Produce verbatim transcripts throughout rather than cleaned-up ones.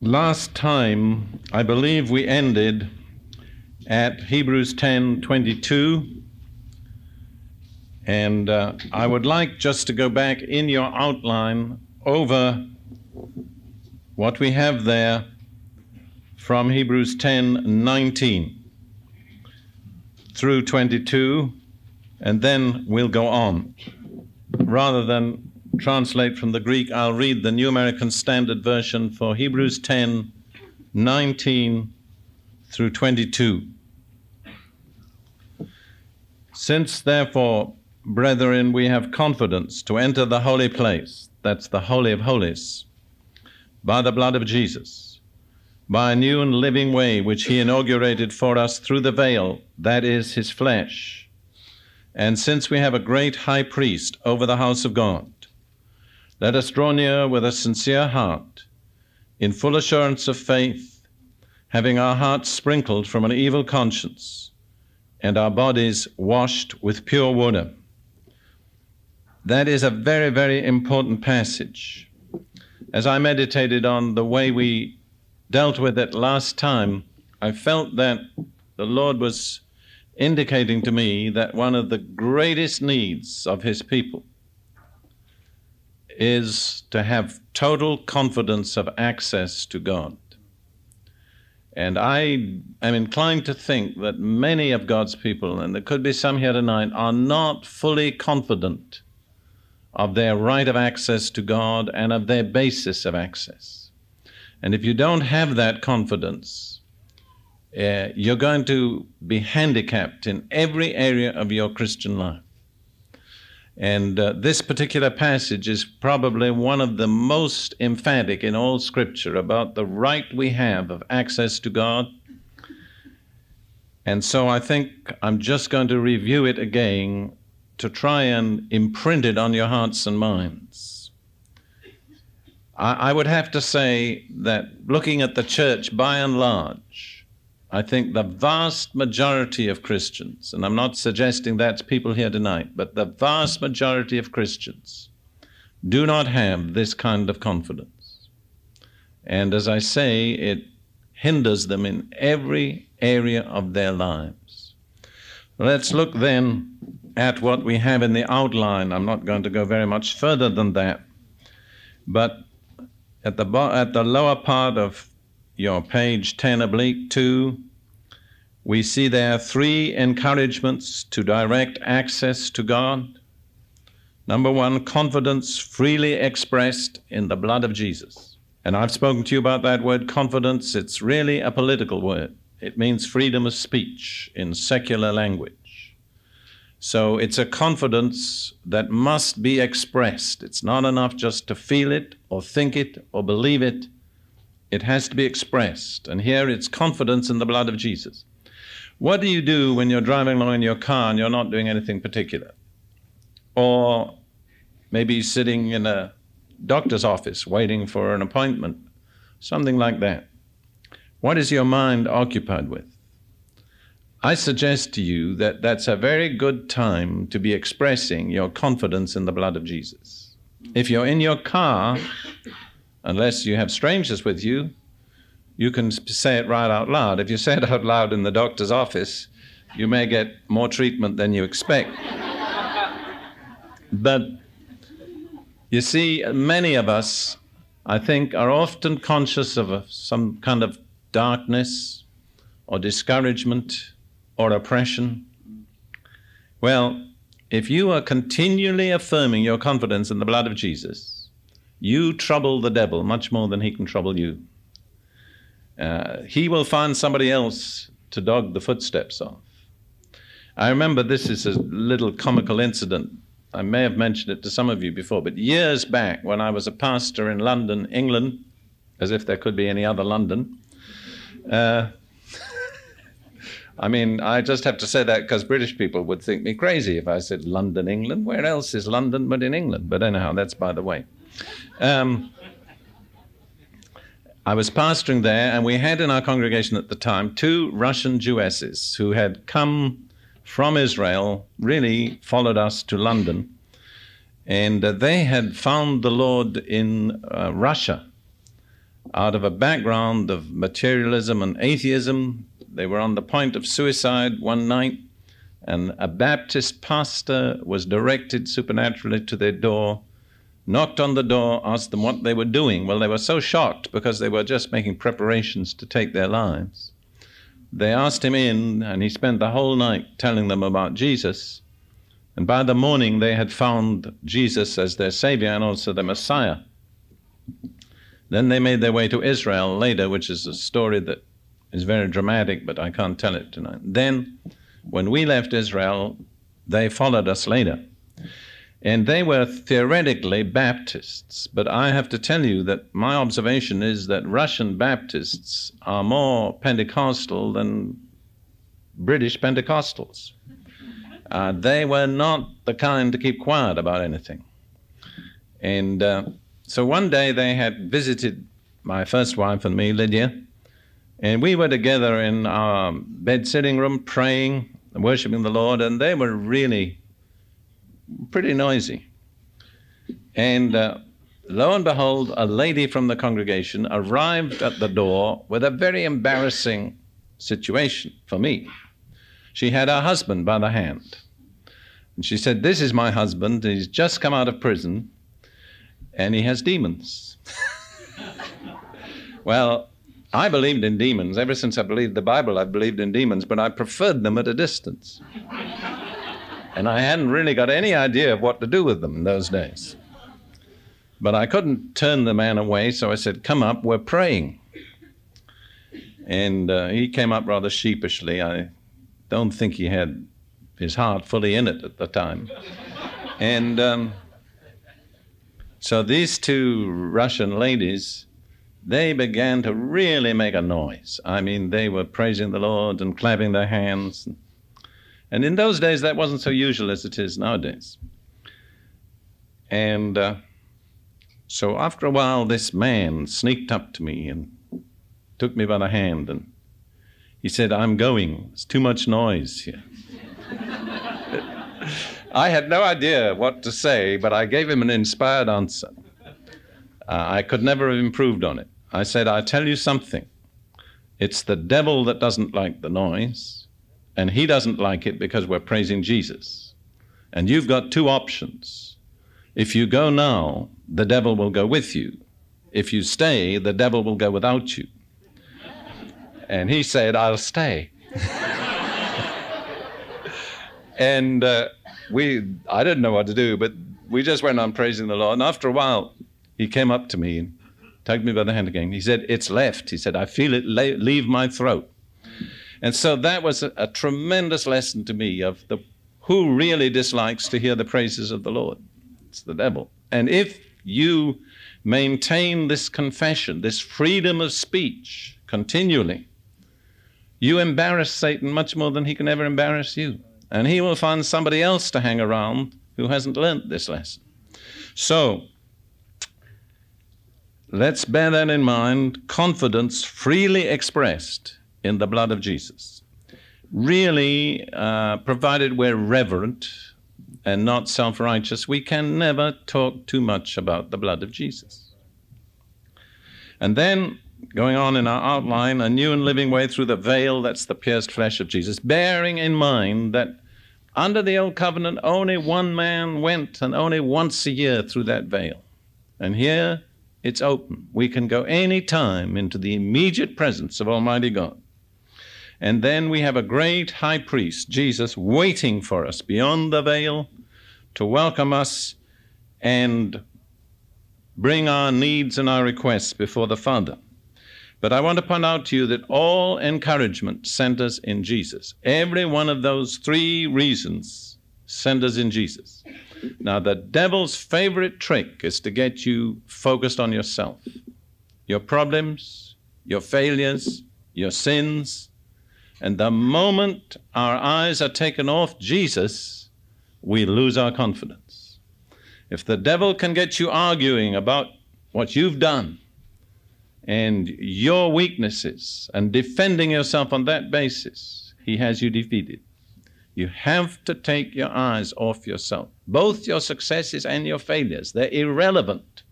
Last time, I believe we ended at Hebrews ten twenty-two, and uh, I would like just to go back in your outline over what we have there from Hebrews ten nineteen through twenty-two, and then we'll go on. Rather than translate from the Greek, I'll read the New American Standard Version for Hebrews ten nineteen through twenty-two. Since, therefore, brethren, we have confidence to enter the holy place, that's the Holy of Holies, by the blood of Jesus, by a new and living way which he inaugurated for us through the veil, that is, his flesh. And since we have a great high priest over the house of God, let us draw near with a sincere heart, in full assurance of faith, having our hearts sprinkled from an evil conscience, and our bodies washed with pure water. That is a very, very important passage. As I meditated on the way we dealt with it last time, I felt that the Lord was indicating to me that one of the greatest needs of his people is to have total confidence of access to God. And I am inclined to think that many of God's people, and there could be some here tonight, are not fully confident of their right of access to God and of their basis of access. And if you don't have that confidence, uh, you're going to be handicapped in every area of your Christian life. And uh, this particular passage is probably one of the most emphatic in all Scripture about the right we have of access to God. And so I think I'm just going to review it again to try and imprint it on your hearts and minds. I, I would have to say that looking at the church by and large, I think the vast majority of Christians, and I'm not suggesting that's people here tonight, but the vast majority of Christians do not have this kind of confidence. And as I say, it hinders them in every area of their lives. Let's look then at what we have in the outline. I'm not going to go very much further than that, but at the, at the lower part of your page ten oblique two, we see there three encouragements to direct access to God. Number one, confidence freely expressed in the blood of Jesus. And I've spoken to you about that word confidence. It's really a political word. It means freedom of speech in secular language. So it's a confidence that must be expressed. It's not enough just to feel it or think it or believe it. It has to be expressed. And here it's confidence in the blood of Jesus. What do you do when you're driving along in your car and you're not doing anything particular? Or maybe sitting in a doctor's office waiting for an appointment, something like that. What is your mind occupied with? I suggest to you that that's a very good time to be expressing your confidence in the blood of Jesus. If you're in your car, unless you have strangers with you, you can say it right out loud. If you say it out loud in the doctor's office, you may get more treatment than you expect. But you see, many of us, I think, are often conscious of a, some kind of darkness or discouragement or oppression. Well, if you are continually affirming your confidence in the blood of Jesus, you trouble the devil much more than he can trouble you. Uh, he will find somebody else to dog the footsteps of. I remember, this is a little comical incident. I may have mentioned it to some of you before, but years back when I was a pastor in London, England, as if there could be any other London. Uh, I mean, I just have to say that because British people would think me crazy if I said London, England. Where else is London but in England? But anyhow, that's by the way. Um, I was pastoring there, and we had in our congregation at the time two Russian Jewesses who had come from Israel, really followed us to London, and uh, they had found the Lord in uh, Russia. out of a background of materialism and atheism. They were on the point of suicide one night, and a Baptist pastor was directed supernaturally to their door, knocked on the door, asked them what they were doing. Well, they were so shocked because they were just making preparations to take their lives. They asked him in, and he spent the whole night telling them about Jesus. And by the morning, they had found Jesus as their Savior and also the Messiah. Then they made their way to Israel later, which is a story that is very dramatic, but I can't tell it tonight. Then, when we left Israel, they followed us later. And they were theoretically Baptists, but I have to tell you that my observation is that Russian Baptists are more Pentecostal than British Pentecostals. Uh, they were not the kind to keep quiet about anything. And uh, so one day they had visited my first wife and me, Lydia, and we were together in our bed sitting room praying and worshiping the Lord, and they were really pretty noisy. And uh, lo and behold, a lady from the congregation arrived at the door with a very embarrassing situation for me. She had her husband by the hand. And she said, "This is my husband. He's just come out of prison, and he has demons." Well, I believed in demons. Ever since I believed the Bible, I've believed in demons, but I preferred them at a distance. And I hadn't really got any idea of what to do with them in those days. But I couldn't turn the man away, so I said, "Come up, we're praying." And uh, he came up rather sheepishly. I don't think he had his heart fully in it at the time. And um, so these two Russian ladies, they began to really make a noise. I mean, they were praising the Lord and clapping their hands. And in those days, that wasn't so usual as it is nowadays. And uh, so after a while, this man sneaked up to me and took me by the hand, and he said, "I'm going. There's too much noise here." I had no idea what to say, but I gave him an inspired answer. Uh, I could never have improved on it. I said, "I tell you something. It's the devil that doesn't like the noise, and he doesn't like it because we're praising Jesus. And you've got two options. If you go now, the devil will go with you. If you stay, the devil will go without you." And he said, "I'll stay." And uh, we, I didn't know what to do, but we just went on praising the Lord. And after a while, he came up to me and tugged me by the hand again. He said, "It's left." He said, "I feel it la- leave my throat." And so that was a, a tremendous lesson to me of the who really dislikes to hear the praises of the Lord. It's the devil. And if you maintain this confession, this freedom of speech continually, you embarrass Satan much more than he can ever embarrass you. And he will find somebody else to hang around who hasn't learned this lesson. So, let's bear that in mind. Confidence freely expressed in the blood of Jesus. Really, uh, provided we're reverent and not self-righteous, we can never talk too much about the blood of Jesus. And then, going on in our outline, a new and living way through the veil, that's the pierced flesh of Jesus, bearing in mind that under the old covenant, only one man went, and only once a year through that veil. And here, it's open. We can go any time into the immediate presence of Almighty God. And then we have a great high priest, Jesus, waiting for us beyond the veil to welcome us and bring our needs and our requests before the Father. But I want to point out to you that all encouragement centers in Jesus. Every one of those three reasons centers in Jesus. Now, the devil's favorite trick is to get you focused on yourself, your problems, your failures, your sins. And the moment our eyes are taken off Jesus, we lose our confidence. If the devil can get you arguing about what you've done and your weaknesses and defending yourself on that basis, he has you defeated. You have to take your eyes off yourself. Both your successes and your failures, they're irrelevant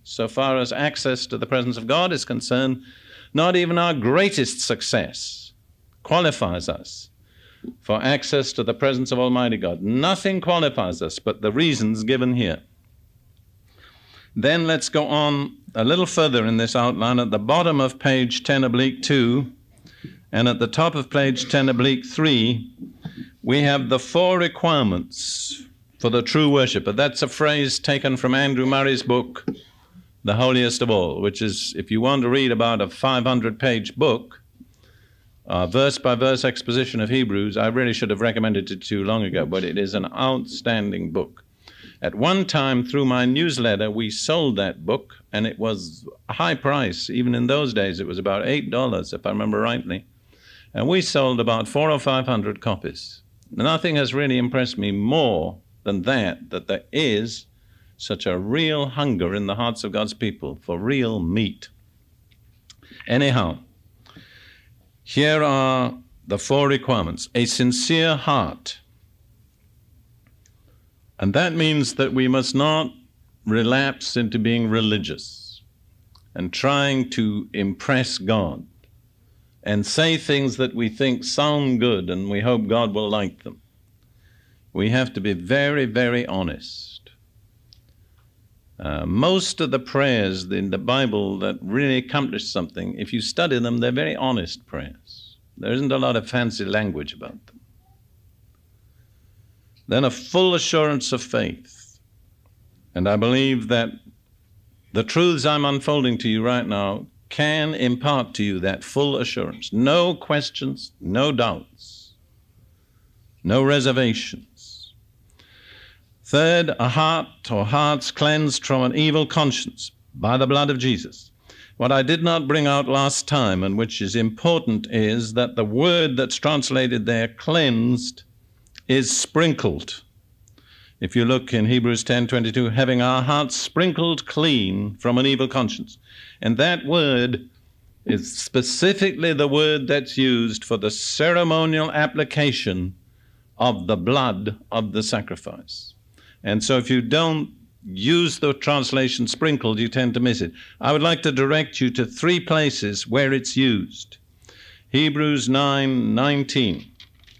so far as access to the presence of God is concerned. Not even our greatest success qualifies us for access to the presence of Almighty God. Nothing qualifies us but the reasons given here. Then let's go on a little further in this outline. At the bottom of page ten oblique two and at the top of page ten oblique three, we have the four requirements for the true worshiper. That's a phrase taken from Andrew Murray's book, The Holiest of All, which is, if you want to read about a five hundred page book, uh, verse-by-verse exposition of Hebrews, I really should have recommended it too long ago, but it is an outstanding book. At one time, through my newsletter, we sold that book, and it was a high price. Even in those days, it was about eight dollars, if I remember rightly. And we sold about four or five hundred copies. Nothing has really impressed me more than that, that there is such a real hunger in the hearts of God's people for real meat. Anyhow, here are the four requirements. A sincere heart. And that means that we must not relapse into being religious and trying to impress God and say things that we think sound good and we hope God will like them. We have to be very, very honest. Uh, most of the prayers in the Bible that really accomplish something, if you study them, they're very honest prayers. There isn't a lot of fancy language about them. Then a full assurance of faith. And I believe that the truths I'm unfolding to you right now can impart to you that full assurance. No questions, no doubts, no reservations. Third, a heart or hearts cleansed from an evil conscience by the blood of Jesus. What I did not bring out last time, and which is important, is that the word that's translated there, cleansed, is sprinkled. If you look in Hebrews ten twenty-two, having our hearts sprinkled clean from an evil conscience. And that word is specifically the word that's used for the ceremonial application of the blood of the sacrifice. And so if you don't use the translation sprinkled, you tend to miss it. I would like to direct you to three places where it's used. Hebrews nine nineteen.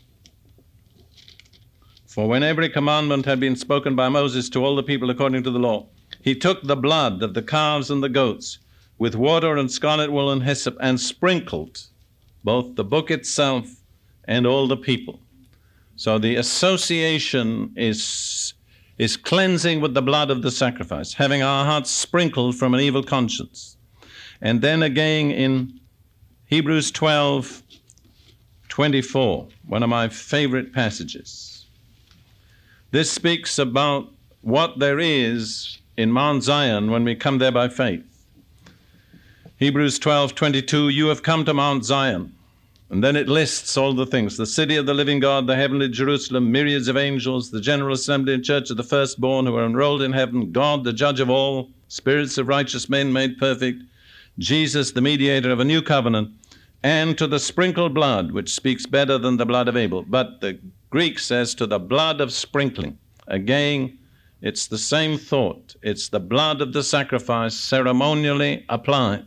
For when every commandment had been spoken by Moses to all the people according to the law, he took the blood of the calves and the goats with water and scarlet wool and hyssop and sprinkled both the book itself and all the people. So the association is, is cleansing with the blood of the sacrifice, having our hearts sprinkled from an evil conscience. And then again in Hebrews twelve twenty-four, one of my favorite passages. This speaks about what there is in Mount Zion when we come there by faith. Hebrews twelve twenty-two, you have come to Mount Zion. And then it lists all the things. The city of the living God, the heavenly Jerusalem, myriads of angels, the general assembly and church of the firstborn who are enrolled in heaven, God, the judge of all, spirits of righteous men made perfect, Jesus, the mediator of a new covenant, and to the sprinkled blood, which speaks better than the blood of Abel. But the Greek says to the blood of sprinkling. Again, it's the same thought. It's the blood of the sacrifice ceremonially applied.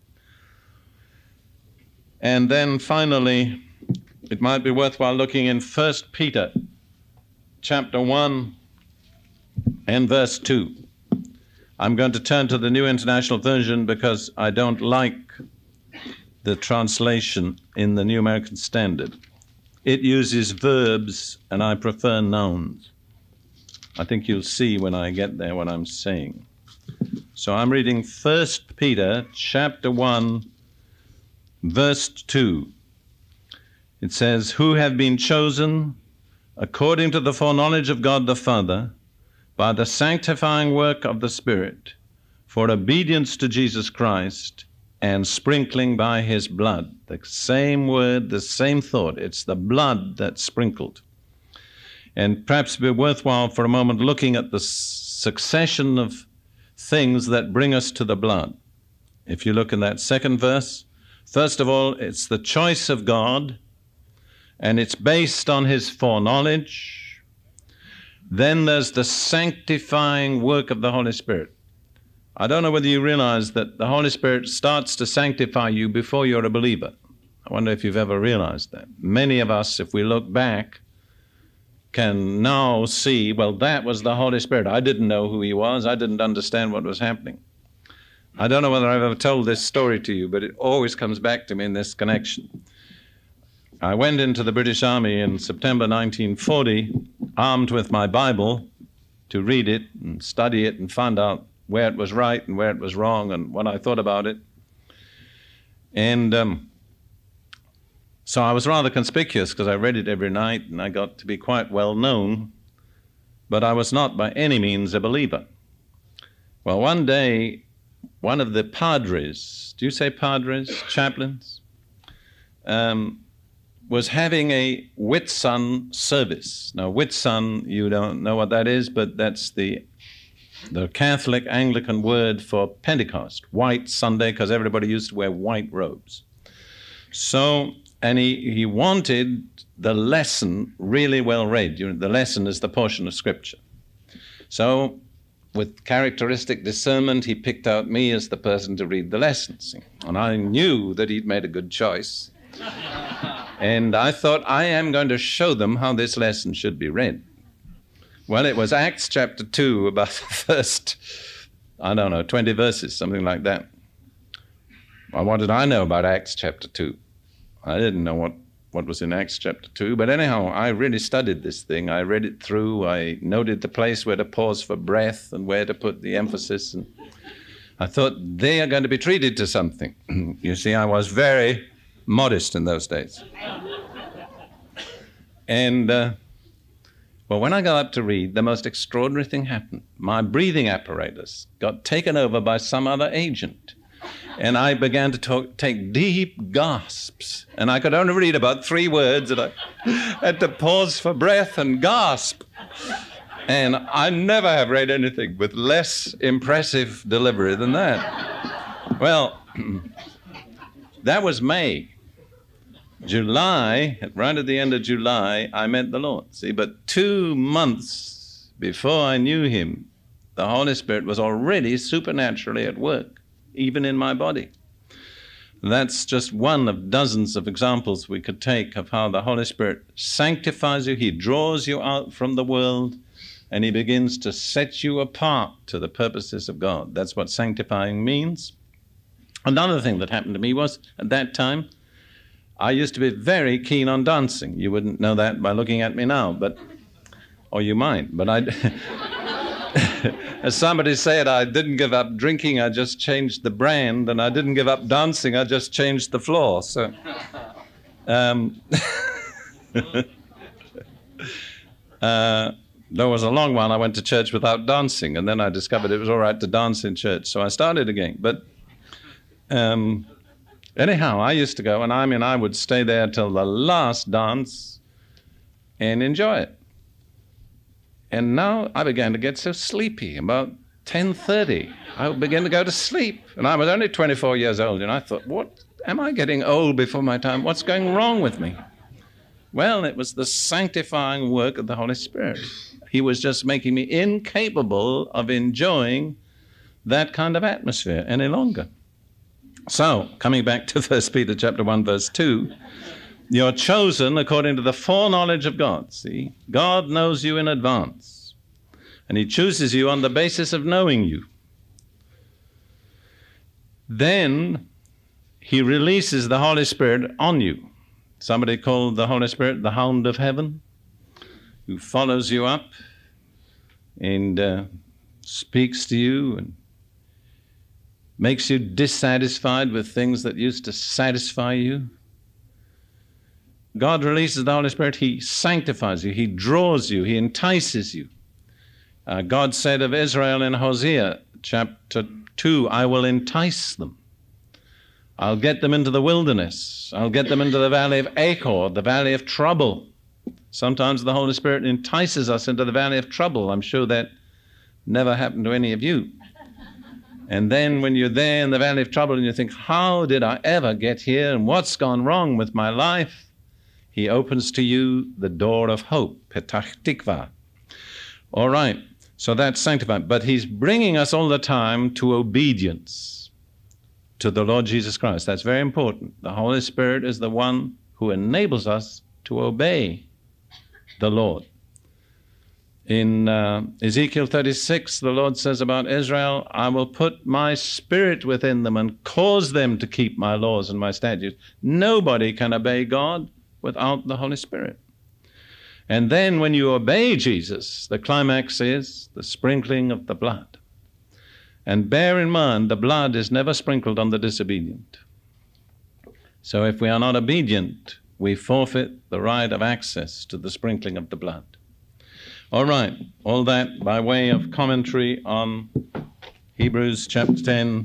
And then finally, it might be worthwhile looking in First Peter chapter one and verse two. I'm going to turn to the New International Version because I don't like the translation in the New American Standard. It uses verbs, and I prefer nouns. I think you'll see when I get there what I'm saying. So I'm reading First Peter chapter one, verse two. It says, who have been chosen according to the foreknowledge of God the Father by the sanctifying work of the Spirit for obedience to Jesus Christ and sprinkling by his blood. The same word, the same thought. It's the blood that's sprinkled. And perhaps it'd be worthwhile for a moment looking at the succession of things that bring us to the blood. If you look in that second verse, first of all, it's the choice of God, and it's based on his foreknowledge. Then there's the sanctifying work of the Holy Spirit. I don't know whether you realize that the Holy Spirit starts to sanctify you before you're a believer. I wonder if you've ever realized that. Many of us, if we look back, can now see, well, that was the Holy Spirit. I didn't know who he was. I didn't understand what was happening. I don't know whether I've ever told this story to you, but it always comes back to me in this connection. I went into the British Army in September nineteen forty, armed with my Bible, to read it and study it and find out where it was right and where it was wrong and what I thought about it. And um, so I was rather conspicuous because I read it every night and I got to be quite well known, but I was not by any means a believer. Well, one day, one of the padres, do you say padres, chaplains, um, was having a Whitsun service. Now, Whitsun, you don't know what that is, but that's the the Catholic Anglican word for Pentecost, White Sunday, because everybody used to wear white robes. So, and he, he wanted the lesson really well read. You know, the lesson is the portion of Scripture. So, with characteristic discernment, he picked out me as the person to read the lessons. And I knew that he'd made a good choice. And I thought, I am going to show them how this lesson should be read. Well, it was Acts chapter two, about the first, I don't know, twenty verses, something like that. Well, what did I know about Acts chapter two? I didn't know what, what was in Acts chapter two, but anyhow, I really studied this thing. I read it through. I noted the place where to pause for breath and where to put the emphasis. And I thought, they are going to be treated to something. You see, I was very modest in those days. And, uh, well, when I got up to read, the most extraordinary thing happened. My breathing apparatus got taken over by some other agent. And I began to talk, take deep gasps. And I could only read about three words, and I had to pause for breath and gasp. And I never have read anything with less impressive delivery than that. Well, that was May. July, right at the end of July, I met the Lord. See, but two months before I knew him, the Holy Spirit was already supernaturally at work, even in my body. That's just one of dozens of examples we could take of how the Holy Spirit sanctifies you. He draws you out from the world, and he begins to set you apart to the purposes of God. That's what sanctifying means. Another thing that happened to me was, at that time, I used to be very keen on dancing. You wouldn't know that by looking at me now, but, or you might, but I, as somebody said, I didn't give up drinking, I just changed the brand, and I didn't give up dancing, I just changed the floor. So, um, uh, there was a long while I went to church without dancing, and then I discovered it was all right to dance in church, so I started again. But um, anyhow, I used to go, and I mean, I would stay there till the last dance and enjoy it. And now I began to get so sleepy. About ten thirty, I began to go to sleep. And I was only twenty-four years old, and I thought, what, am I getting old before my time? What's going wrong with me? Well, it was the sanctifying work of the Holy Spirit. He was just making me incapable of enjoying that kind of atmosphere any longer. So, coming back to First Peter chapter one, verse two, you're chosen according to the foreknowledge of God. See, God knows you in advance, and he chooses you on the basis of knowing you. Then he releases the Holy Spirit on you. Somebody called the Holy Spirit the Hound of Heaven, who follows you up and uh, speaks to you and makes you dissatisfied with things that used to satisfy you. God releases the Holy Spirit. He sanctifies you. He draws you. He entices you. Uh, God said of Israel in Hosea chapter two, I will entice them. I'll get them into the wilderness. I'll get them into the valley of Achor, the valley of trouble. Sometimes the Holy Spirit entices us into the valley of trouble. I'm sure that never happened to any of you. And then when you're there in the valley of trouble and you think, how did I ever get here and what's gone wrong with my life? He opens to you the door of hope, Petach Tikva. All right, So that's sanctifying. But he's bringing us all the time to obedience to the Lord Jesus Christ. That's very important. The Holy Spirit is the one who enables us to obey the Lord. In uh, Ezekiel thirty-six, the Lord says about Israel, I will put my spirit within them and cause them to keep my laws and my statutes. Nobody can obey God without the Holy Spirit. And then when you obey Jesus, the climax is the sprinkling of the blood. And bear in mind, the blood is never sprinkled on the disobedient. So if we are not obedient, we forfeit the right of access to the sprinkling of the blood. All right, all that by way of commentary on Hebrews chapter ten,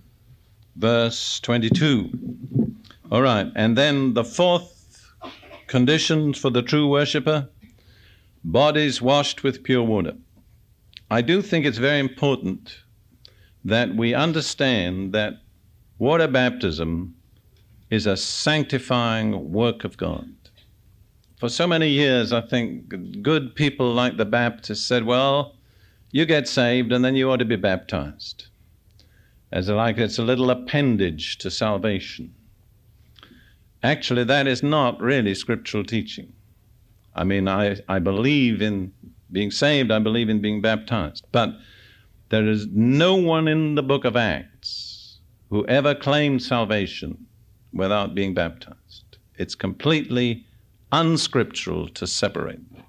verse twenty-two. All right, and then the fourth condition for the true worshipper, bodies washed with pure water. I do think it's very important that we understand that water baptism is a sanctifying work of God. For so many years, I think good people like the Baptists said, well, you get saved and then you ought to be baptized. As like it's a little appendage to salvation. Actually, that is not really scriptural teaching. I mean, I, I believe in being saved, I believe in being baptized. But there is no one in the book of Acts who ever claimed salvation without being baptized. It's completely unscriptural to separate them.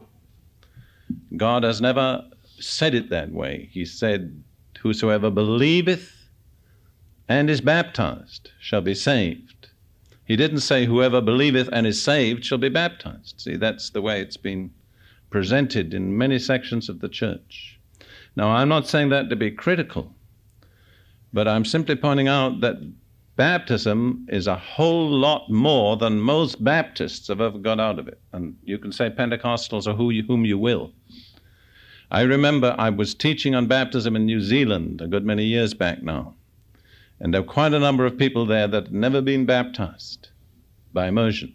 God has never said it that way. He said, whosoever believeth and is baptized shall be saved. He didn't say whoever believeth and is saved shall be baptized. See, that's the way it's been presented in many sections of the church. Now, I'm not saying that to be critical, but I'm simply pointing out that baptism is a whole lot more than most Baptists have ever got out of it. And you can say Pentecostals or who you, whom you will. I remember I was teaching on baptism in New Zealand a good many years back now. And there were quite a number of people there that had never been baptized by immersion.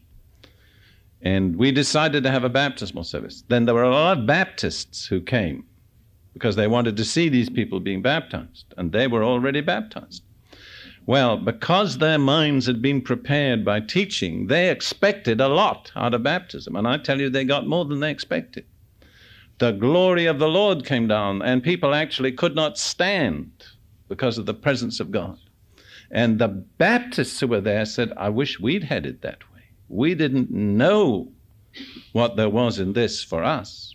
And we decided to have a baptismal service. Then there were a lot of Baptists who came because they wanted to see these people being baptized. And they were already baptized. Well, because their minds had been prepared by teaching, they expected a lot out of baptism. And I tell you, they got more than they expected. The glory of the Lord came down, and people actually could not stand because of the presence of God. And the Baptists who were there said, I wish we'd had it that way. We didn't know what there was in this for us.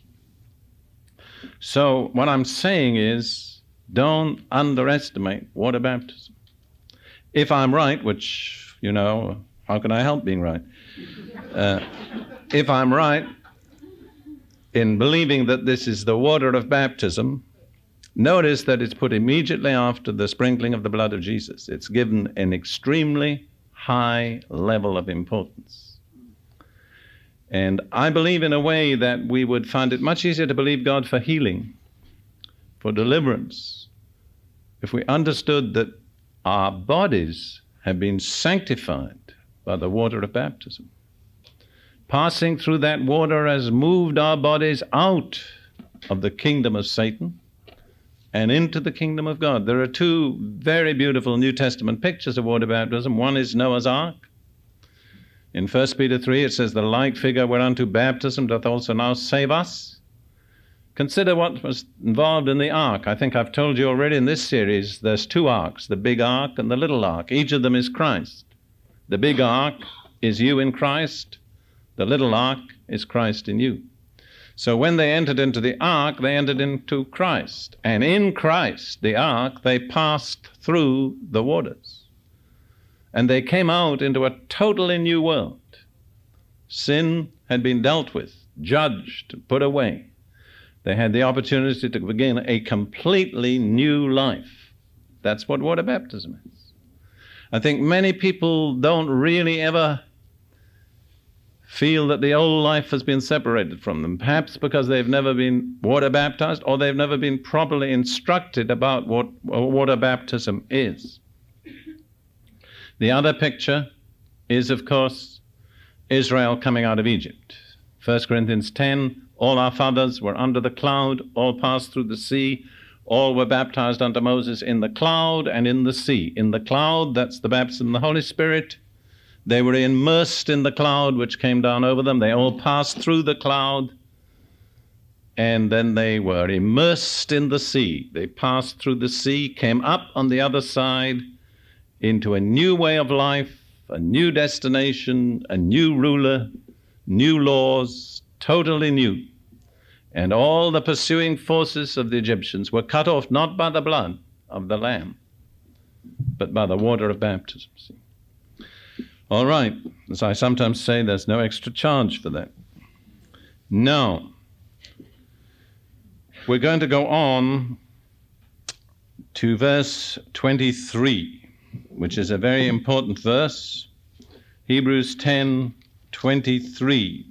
So what I'm saying is, don't underestimate water baptism. If I'm right, which, you know, how can I help being right? Uh, if I'm right in believing that this is the water of baptism, notice that it's put immediately after the sprinkling of the blood of Jesus. It's given an extremely high level of importance. And I believe in a way that we would find it much easier to believe God for healing, for deliverance, if we understood that our bodies have been sanctified by the water of baptism. Passing through that water has moved our bodies out of the kingdom of Satan and into the kingdom of God. There are two very beautiful New Testament pictures of water baptism. One is Noah's Ark. In First Peter three, it says, the like figure whereunto baptism doth also now save us. Consider what was involved in the ark. I think I've told you already in this series, there's two arks, the big ark and the little ark. Each of them is Christ. The big ark is you in Christ. The little ark is Christ in you. So when they entered into the ark, they entered into Christ. And in Christ, the ark, they passed through the waters. And they came out into a totally new world. Sin had been dealt with, judged, put away. They had the opportunity to begin a completely new life. That's what water baptism is. I think many people don't really ever feel that the old life has been separated from them, perhaps because they've never been water baptized or they've never been properly instructed about what water baptism is. The other picture is, of course, Israel coming out of Egypt. First Corinthians ten, All our fathers were under the cloud, all passed through the sea, all were baptized unto Moses in the cloud and in the sea. In the cloud, that's the baptism of the Holy Spirit. They were immersed in the cloud which came down over them. They all passed through the cloud, and then they were immersed in the sea. They passed through the sea, came up on the other side into a new way of life, a new destination, a new ruler, new laws, totally new. And all the pursuing forces of the Egyptians were cut off not by the blood of the Lamb, but by the water of baptism. See? All right, as I sometimes say, there's no extra charge for that. Now, we're going to go on to verse twenty-three, which is a very important verse. Hebrews ten twenty-three.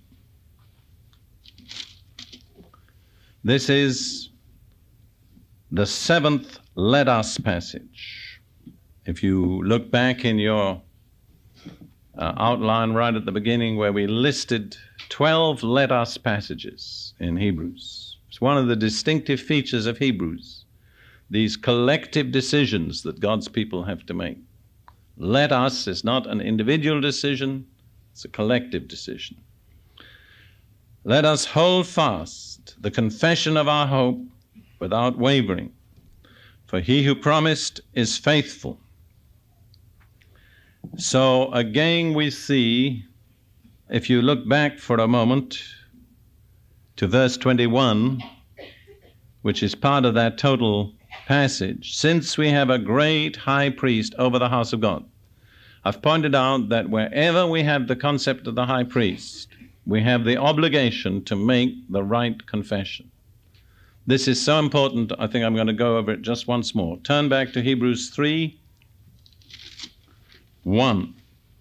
This is the seventh "let us" passage. If you look back in your uh, outline right at the beginning where we listed twelve "let us" passages in Hebrews. It's one of the distinctive features of Hebrews, these collective decisions that God's people have to make. Let us is not an individual decision, it's a collective decision. Let us hold fast the confession of our hope without wavering, for he who promised is faithful. So again we see, if you look back for a moment to verse twenty-one, which is part of that total passage, since we have a great high priest over the house of God. I've pointed out that wherever we have the concept of the high priest, we have the obligation to make the right confession. This is so important, I think I'm going to go over it just once more. Turn back to Hebrews three, one.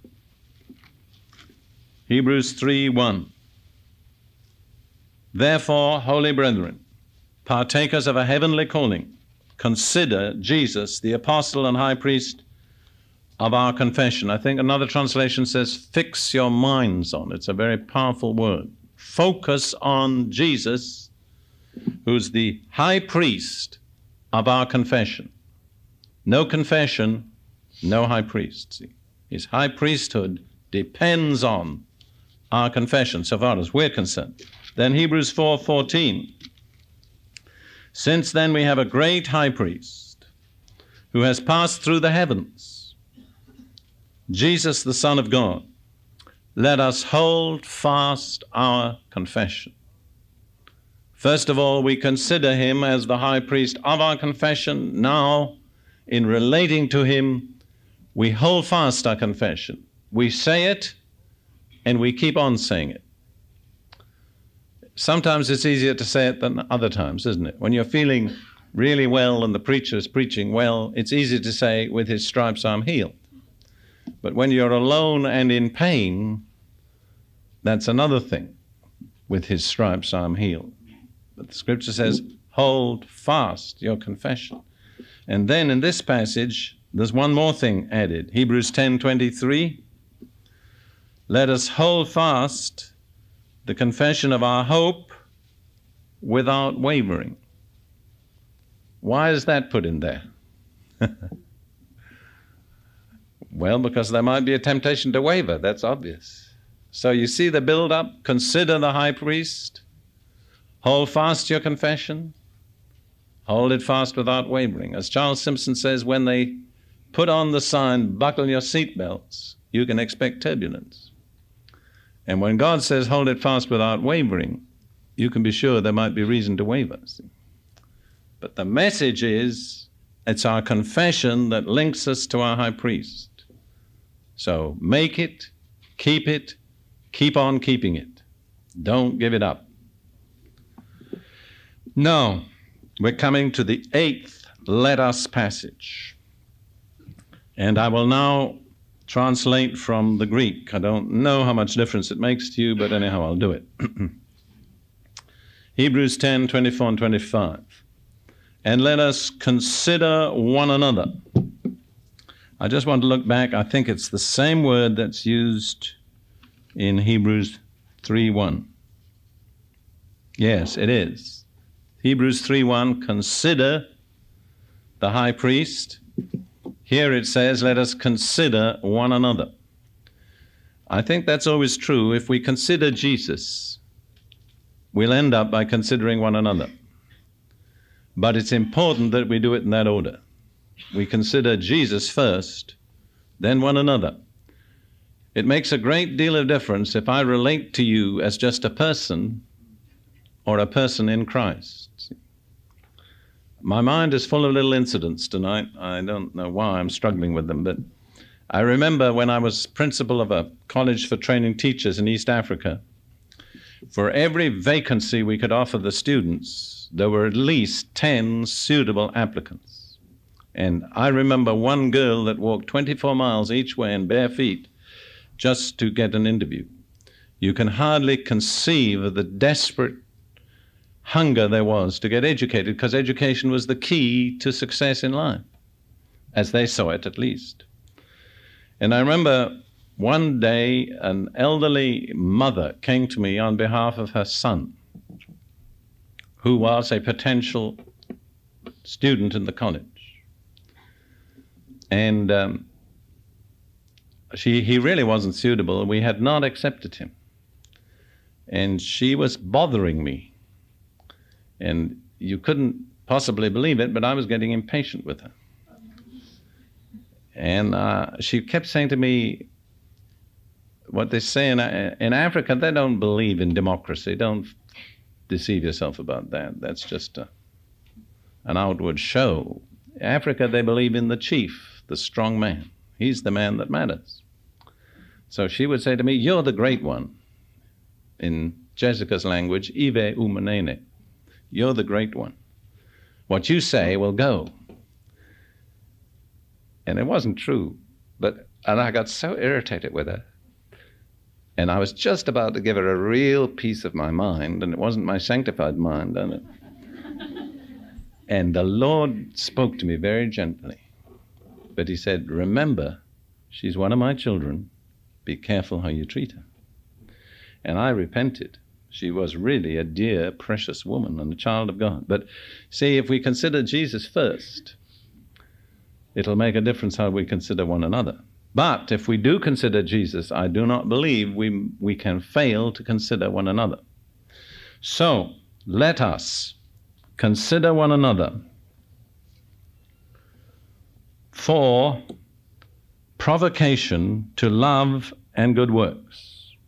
Hebrews three, one. Therefore, holy brethren, partakers of a heavenly calling, consider Jesus, the apostle and high priest of our confession. I think another translation says, fix your minds on. It's a very powerful word. Focus on Jesus, who's the high priest of our confession. No confession, no high priest. See, his high priesthood depends on our confession, so far as we're concerned. Then Hebrews four fourteen. Since then we have a great high priest who has passed through the heavens, Jesus the Son of God. Let us hold fast our confession. First of all, we consider him as the high priest of our confession. Now, in relating to him, we hold fast our confession. We say it, and we keep on saying it. Sometimes it's easier to say it than other times, isn't it? When you're feeling really well and the preacher is preaching well, it's easy to say, with his stripes I'm healed. But when you're alone and in pain, that's another thing. With his stripes I'm healed. But the scripture says, hold fast your confession. And then in this passage, there's one more thing added. Hebrews ten twenty-three. Let us hold fast the confession of our hope without wavering. Why is that put in there? Well, because there might be a temptation to waver, that's obvious. So you see the build-up, consider the high priest, hold fast your confession, hold it fast without wavering. As Charles Simpson says, when they put on the sign, buckle your seatbelts, you can expect turbulence. And when God says, hold it fast without wavering, you can be sure there might be reason to waver. See? But the message is, it's our confession that links us to our high priest. So make it, keep it, keep on keeping it. Don't give it up. Now, we're coming to the eighth "let us" passage. And I will now translate from the Greek. I don't know how much difference it makes to you, but anyhow, I'll do it. Hebrews ten twenty-four and twenty-five. And let us consider one another. I just want to look back. I think it's the same word that's used in Hebrews three one. Yes, it is. Hebrews three one, consider the high priest. Here it says, let us consider one another. I think that's always true. If we consider Jesus, we'll end up by considering one another. But it's important that we do it in that order. We consider Jesus first, then one another. It makes a great deal of difference if I relate to you as just a person or a person in Christ. My mind is full of little incidents tonight. I don't know why I'm struggling with them, but I remember when I was principal of a college for training teachers in East Africa, for every vacancy we could offer the students, there were at least ten suitable applicants. And I remember one girl that walked twenty-four miles each way in bare feet just to get an interview. You can hardly conceive of the desperate hunger there was to get educated, because education was the key to success in life, as they saw it at least. And I remember one day an elderly mother came to me on behalf of her son, who was a potential student in the college. And um, she, he really wasn't suitable. We had not accepted him. And she was bothering me. And you couldn't possibly believe it, but I was getting impatient with her. And uh, she kept saying to me, what they say in, in Africa, they don't believe in democracy. Don't deceive yourself about that. That's just a, an outward show. In Africa, they believe in the chief, the strong man. He's the man that matters. So she would say to me, you're the great one. In Jessica's language, Ive umanene. You're the great one. What you say will go. And it wasn't true. But, and I got so irritated with her. And I was just about to give her a real piece of my mind, and it wasn't my sanctified mind, and it. And the Lord spoke to me very gently. But he said, remember, she's one of my children. Be careful how you treat her. And I repented. She was really a dear, precious woman and a child of God. But see, if we consider Jesus first, it'll make a difference how we consider one another. But if we do consider Jesus, I do not believe we, we can fail to consider one another. So let us consider one another for provocation to love and good works.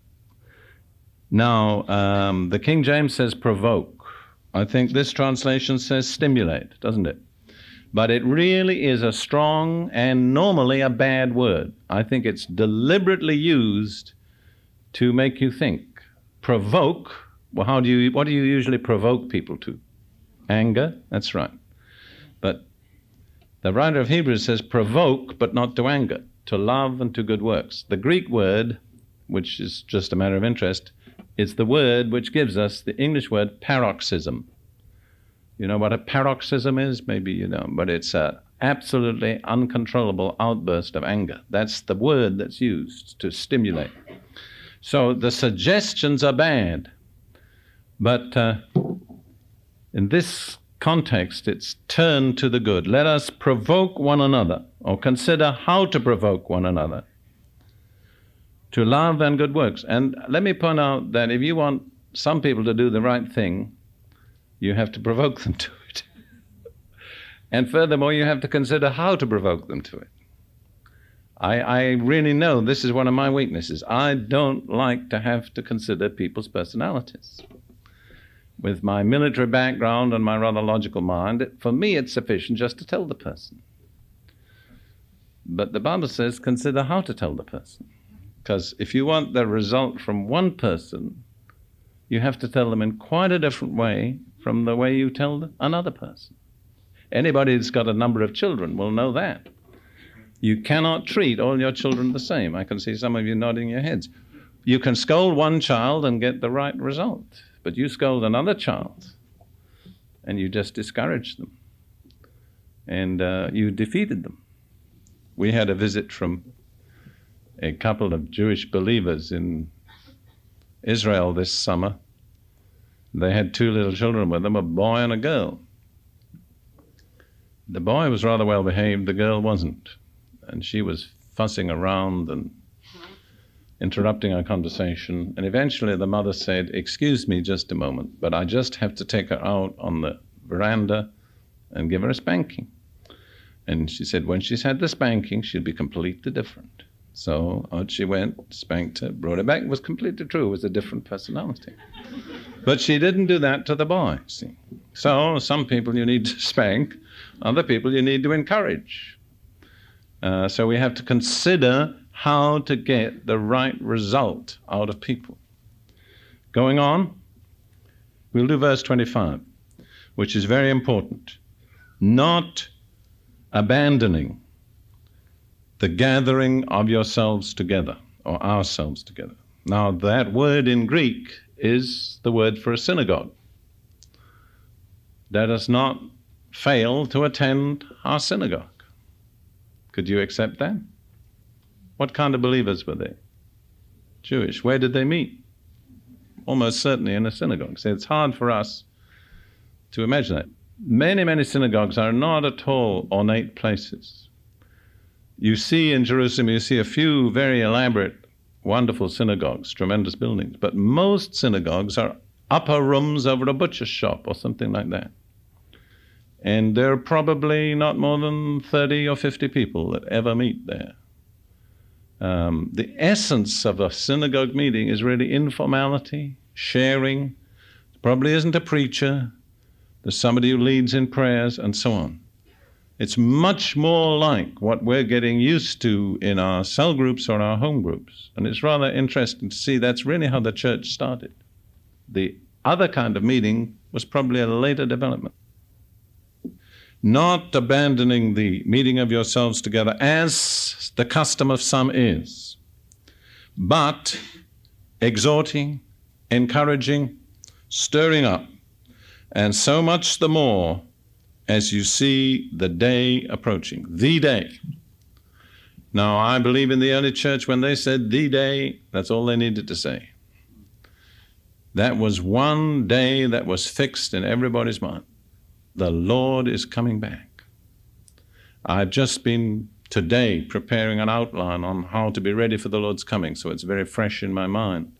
Now, um, the King James says provoke. I think this translation says stimulate, doesn't it? But it really is a strong and normally a bad word. I think it's deliberately used to make you think. Provoke, well, how do you, what do you usually provoke people to? Anger? That's right. But the writer of Hebrews says provoke, but not to anger, to love and to good works. The Greek word, which is just a matter of interest, is the word which gives us the English word paroxysm. You know what a paroxysm is? Maybe you know, but it's an absolutely uncontrollable outburst of anger. That's the word that's used to stimulate. So the suggestions are bad, but uh, in this context, it's turned to the good. Let us provoke one another, or consider how to provoke one another to love and good works. And let me point out that if you want some people to do the right thing, you have to provoke them to it. And furthermore, you have to consider how to provoke them to it. I, I really know this is one of my weaknesses. I don't like to have to consider people's personalities. With my military background and my rather logical mind, it, for me it's sufficient just to tell the person. But the Bible says consider how to tell the person. Because if you want the result from one person, you have to tell them in quite a different way from the way you tell another person. Anybody that's got a number of children will know that. You cannot treat all your children the same. I can see some of you nodding your heads. You can scold one child and get the right result, but you scold another child and you just discourage them. And uh, you defeated them. We had a visit from a couple of Jewish believers in Israel this summer, They had two little children with them, a boy and a girl. The boy was rather well behaved, the girl wasn't. And she was fussing around and interrupting our conversation. And eventually the mother said, "Excuse me just a moment, but I just have to take her out on the veranda and give her a spanking." And she said when she's had the spanking, she'll be completely different. So out she went, spanked her, brought her back. It was completely true. It was a different personality. But she didn't do that to the boy, see. So some people you need to spank, other people you need to encourage. Uh, so we have to consider how to get the right result out of people. Going on, we'll do verse twenty-five, which is very important. Not abandoning the gathering of yourselves together, or ourselves together. Now, that word in Greek is the word for a synagogue. Let us not fail to attend our synagogue. Could you accept that? What kind of believers were they? Jewish. Where did they meet? Almost certainly in a synagogue. So it's hard for us to imagine that. Many, many synagogues are not at all ornate places. You see in Jerusalem, you see a few very elaborate, wonderful synagogues, tremendous buildings, but most synagogues are upper rooms over a butcher's shop or something like that. And there are probably not more than thirty or fifty people that ever meet there. Um, the essence of a synagogue meeting is really informality, sharing. There probably isn't a preacher. There's somebody who leads in prayers and so on. It's much more like what we're getting used to in our cell groups or our home groups. And it's rather interesting to see that's really how the church started. The other kind of meeting was probably a later development. Not abandoning the meeting of yourselves together as the custom of some is, but exhorting, encouraging, stirring up, and so much the more as you see the day approaching, the day. Now, I believe in the early church when they said the day, that's all they needed to say. That was one day that was fixed in everybody's mind. The Lord is coming back. I've just been today preparing an outline on how to be ready for the Lord's coming, so it's very fresh in my mind.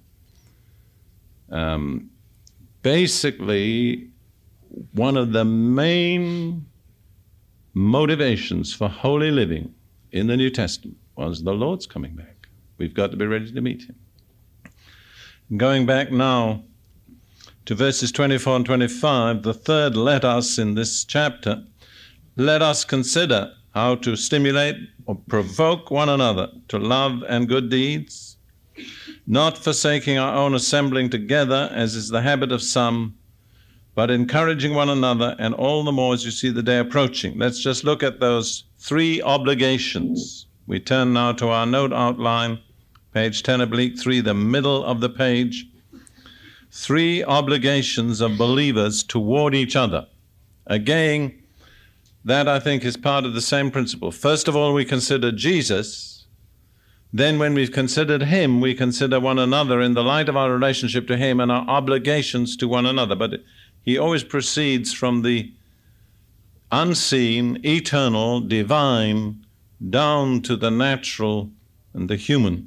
Um, basically, one of the main motivations for holy living in the New Testament was the Lord's coming back. We've got to be ready to meet him. Going back now to verses twenty-four and twenty-five, the third let us in this chapter, let us consider how to stimulate or provoke one another to love and good deeds, not forsaking our own assembling together, as is the habit of some, but encouraging one another, and all the more as you see the day approaching. Let's just look at those three obligations. We turn now to our note outline, page ten oblique three, the middle of the page. Three obligations of believers toward each other. Again, that I think is part of the same principle. First of all, we consider Jesus. Then when we've considered him, we consider one another in the light of our relationship to him and our obligations to one another. But he always proceeds from the unseen, eternal, divine, down to the natural and the human.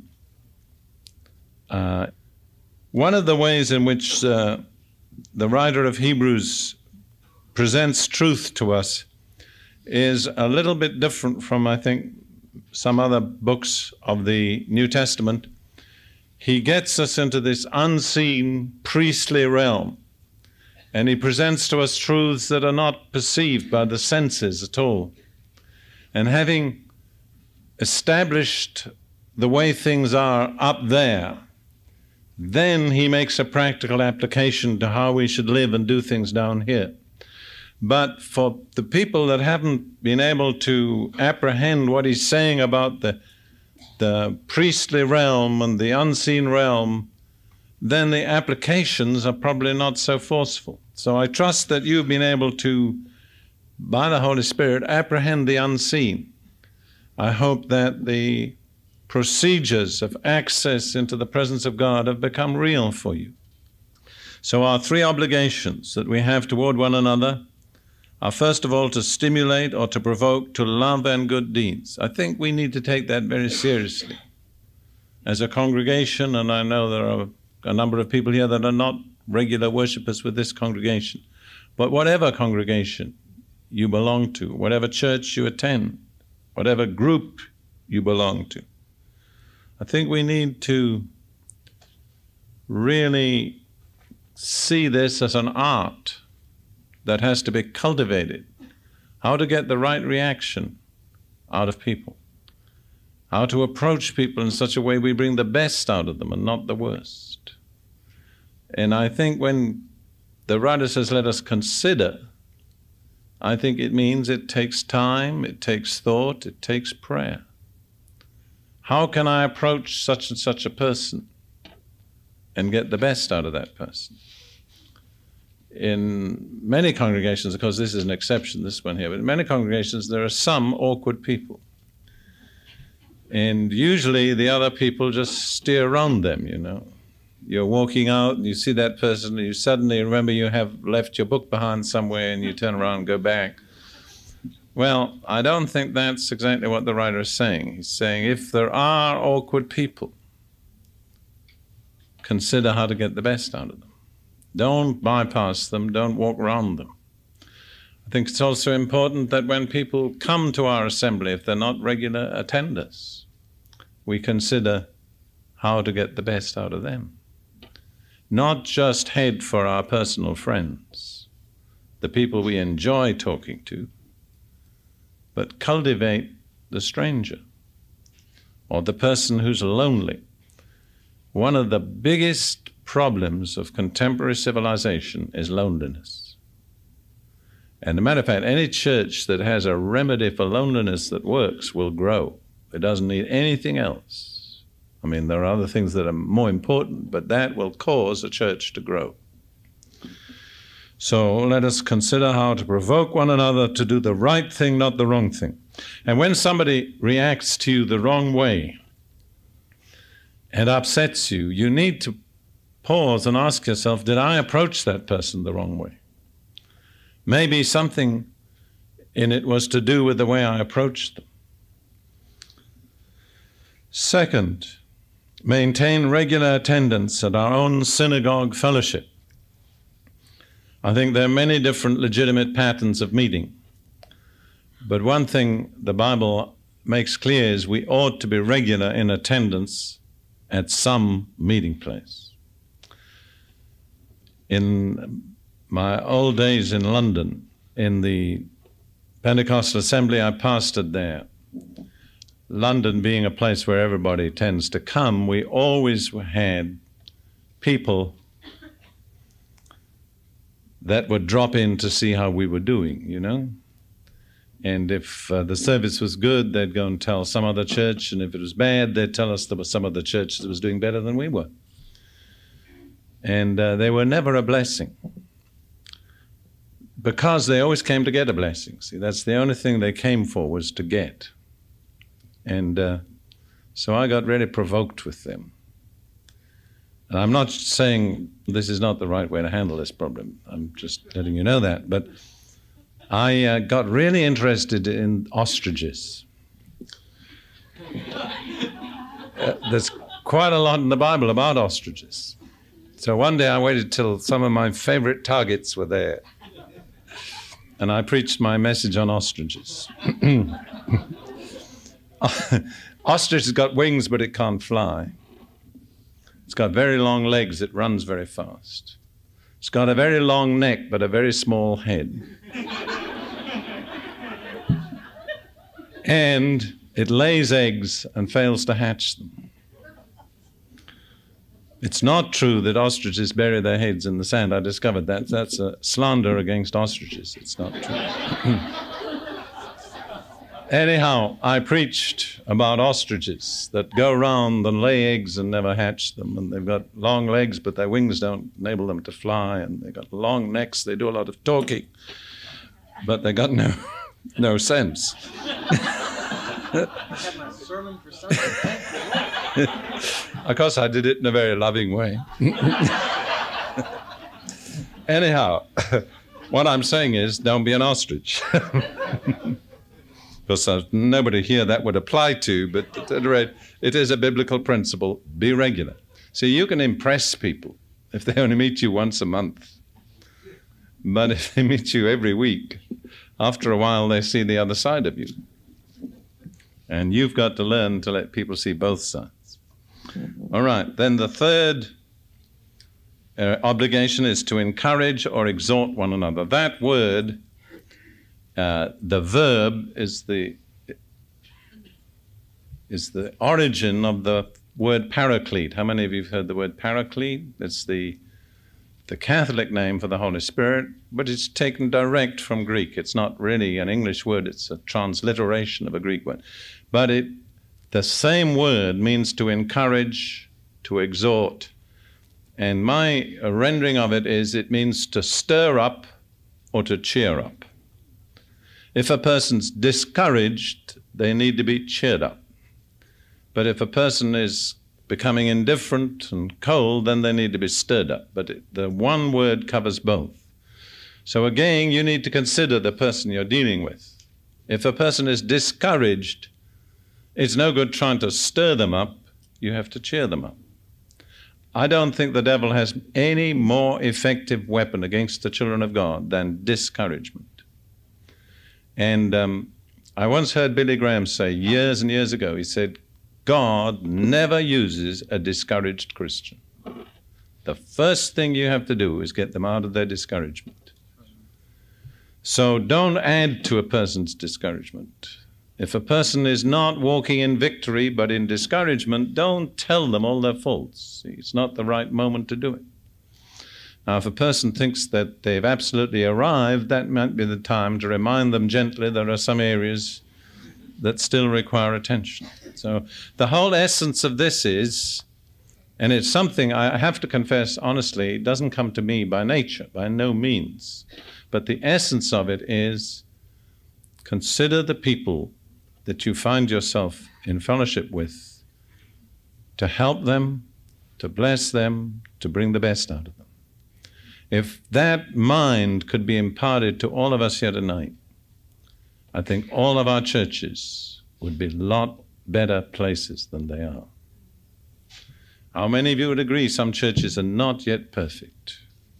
Uh, One of the ways in which uh, the writer of Hebrews presents truth to us is a little bit different from, I think, some other books of the New Testament. He gets us into this unseen priestly realm, and he presents to us truths that are not perceived by the senses at all. And having established the way things are up there, then he makes a practical application to how we should live and do things down here. But for the people that haven't been able to apprehend what he's saying about the, the priestly realm and the unseen realm, then the applications are probably not so forceful. So I trust that you've been able to, by the Holy Spirit, apprehend the unseen. I hope that the procedures of access into the presence of God have become real for you. So our three obligations that we have toward one another are, first of all, to stimulate or to provoke to love and good deeds. I think we need to take that very seriously. As a congregation, and I know there are a number of people here that are not regular worshippers with this congregation, but whatever congregation you belong to, whatever church you attend, whatever group you belong to, I think we need to really see this as an art that has to be cultivated. How to get the right reaction out of people. How to approach people in such a way we bring the best out of them and not the worst. And I think when the writer says, let us consider, I think it means it takes time, it takes thought, it takes prayer. How can I approach such and such a person and get the best out of that person? In many congregations, of course this is an exception, this one here, but in many congregations there are some awkward people. And usually the other people just steer around them, you know. You're walking out and you see that person and you suddenly remember you have left your book behind somewhere and you turn around and go back. Well, I don't think that's exactly what the writer is saying. He's saying if there are awkward people, consider how to get the best out of them. Don't bypass them, don't walk around them. I think it's also important that when people come to our assembly, if they're not regular attenders, we consider how to get the best out of them. Not just head for our personal friends, the people we enjoy talking to, but cultivate the stranger or the person who's lonely. One of the biggest problems of contemporary civilization is loneliness. And as a matter of fact, any church that has a remedy for loneliness that works will grow. It doesn't need anything else. I mean, there are other things that are more important, but that will cause a church to grow. So let us consider how to provoke one another to do the right thing, not the wrong thing. And when somebody reacts to you the wrong way and upsets you, you need to pause and ask yourself, did I approach that person the wrong way? Maybe something in it was to do with the way I approached them. Second, maintain regular attendance at our own synagogue fellowship. I think there are many different legitimate patterns of meeting. But one thing the Bible makes clear is we ought to be regular in attendance at some meeting place. In my old days in London, in the Pentecostal assembly I pastored there, London being a place where everybody tends to come, we always had people that would drop in to see how we were doing, you know. And if uh, the service was good, they'd go and tell some other church, and if it was bad, they'd tell us there was some other church that was doing better than we were. And uh, they were never a blessing, because they always came to get a blessing. See, that's the only thing they came for, was to get. And uh, so I got really provoked with them. And I'm not saying this is not the right way to handle this problem. I'm just letting you know that. But I uh, got really interested in ostriches. Uh, there's quite a lot in the Bible about ostriches. So one day I waited till some of my favorite targets were there. And I preached my message on ostriches. Ostrich has got wings, but it can't fly. It's got very long legs, it runs very fast. It's got a very long neck, but a very small head. And it lays eggs and fails to hatch them. It's not true that ostriches bury their heads in the sand. I discovered that. That's a slander against ostriches. It's not true. Anyhow, I preached about ostriches that go around and lay eggs and never hatch them. And they've got long legs, but their wings don't enable them to fly. And they've got long necks. They do a lot of talking, but they got no, no sense. I have my sermon for Sunday. Of course, I did it in a very loving way. Anyhow, what I'm saying is don't be an ostrich. Because there's nobody here that would apply to, but at any rate, it is a biblical principle. Be regular. See, you can impress people if they only meet you once a month. But if they meet you every week, after a while they see the other side of you. And you've got to learn to let people see both sides. All right, then the third uh, obligation is to encourage or exhort one another. That word, uh, the verb, is the is the origin of the word paraclete. How many of you have heard the word paraclete? It's the the Catholic name for the Holy Spirit, but it's taken direct from Greek. It's not really an English word, it's a transliteration of a Greek word. But it, the same word means to encourage, to exhort. And my rendering of it is it means to stir up or to cheer up. If a person's discouraged, they need to be cheered up. But if a person is becoming indifferent and cold, then they need to be stirred up. But it, the one word covers both. So again, you need to consider the person you're dealing with. If a person is discouraged, it's no good trying to stir them up. You have to cheer them up. I don't think the devil has any more effective weapon against the children of God than discouragement. And um, I once heard Billy Graham say years and years ago, he said, God never uses a discouraged Christian. The first thing you have to do is get them out of their discouragement. So don't add to a person's discouragement. If a person is not walking in victory but in discouragement, don't tell them all their faults. It's not the right moment to do it. Now, if a person thinks that they've absolutely arrived, that might be the time to remind them gently there are some areas that still require attention. So the whole essence of this is, and it's something I have to confess honestly, it doesn't come to me by nature, by no means. But the essence of it is consider the people that you find yourself in fellowship with, to help them, to bless them, to bring the best out of them. If that mind could be imparted to all of us here tonight, I think all of our churches would be a lot better places than they are. How many of you would agree some churches are not yet perfect?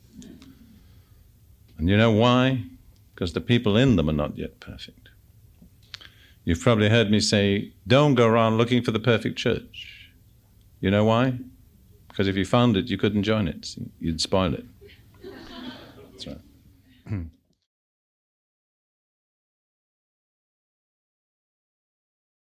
And you know why? Because the people in them are not yet perfect. You've probably heard me say, don't go around looking for the perfect church. You know why? Because if you found it, you couldn't join it. You'd spoil it. That's right.